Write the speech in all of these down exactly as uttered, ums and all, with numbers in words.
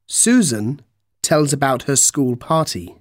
Susan tells about her school party.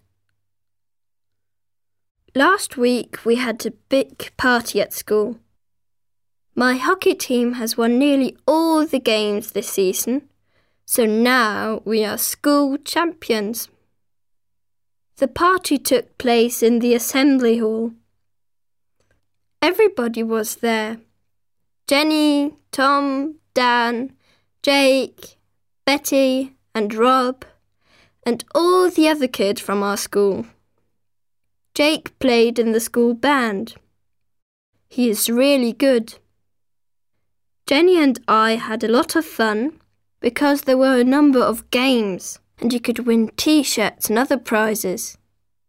Last week we had a big party at school. My hockey team has won nearly all the games this season, so now we are school champions. The party took place in the assembly hall. Everybody was there. Jenny, Tom, Dan, Jake, Betty and Rob, and all the other kids from our school. Jake played in the school band. He is really good. Jenny and I had a lot of fun because there were a number of games and you could win t-shirts and other prizes.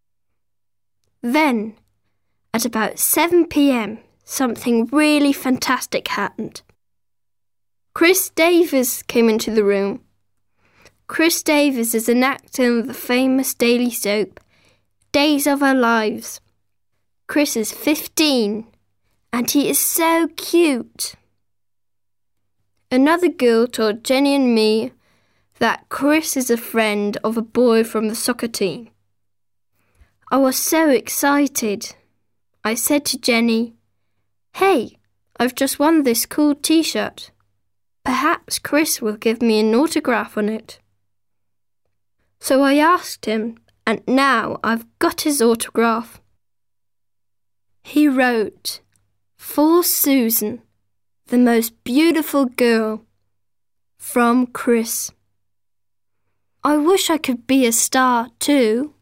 Then, at about seven p.m, something really fantastic happened. Chris Davies came into the room. Chris Davies is an actor in the famous daily soap, Days of Our Lives. Chris is fifteen, and he is so cute. Another girl told Jenny and me that Chris is a friend of a boy from the soccer team. I was so excited. I said to Jenny, "Hey, I've just won this cool t-shirt. Perhaps Chris will give me an autograph on it." So I asked him, and now I've got his autograph. He wrote, "For Susan, the most beautiful girl, from Chris." I wish I could be a star too.